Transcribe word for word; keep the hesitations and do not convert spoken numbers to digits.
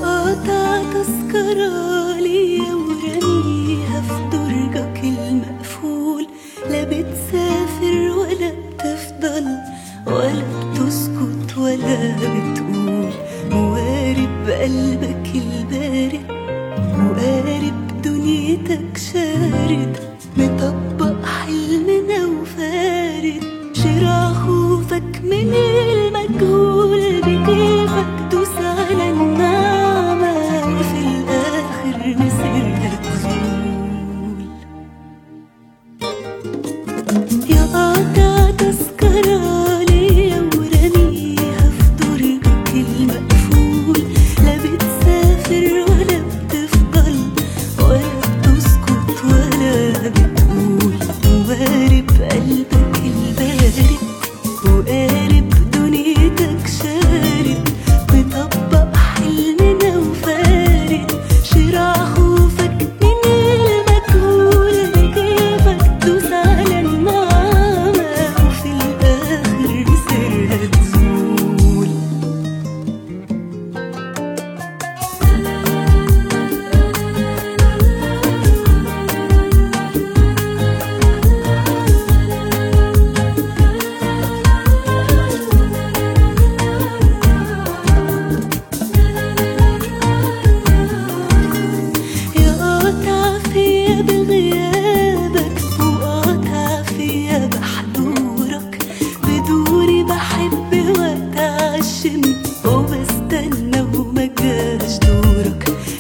قاطع تذكرة ليا ورميها في درجك المقفول. لا بتسافر ولا بتفضل ولا بتسكت ولا بتقول، موارب بقلبك البارد وقارب دنيتك شارد، مطبق حلمنا وفارد شراع خوفك من المجهول. بكيفك دوس على النعمة وفي الآخر مسيرها تزول. يا قاطع تذكرة ليا ورميها في درجك المقفول. لا بتسافر ولا بتفضل ولا بتسكت ولا بتقول، موارب قلبك البارد وقارب دنيتك شارد، مطبق حلمنا وفارد شراع خوفك من المجهول. بكيفك دوس على النعمة وفي الآخر مسيرها تزول. يا قاطع فيا بغيابك وقاطع فيا بحضورك، بدوري بحب واتعشم وبستنى ومجاش دورك.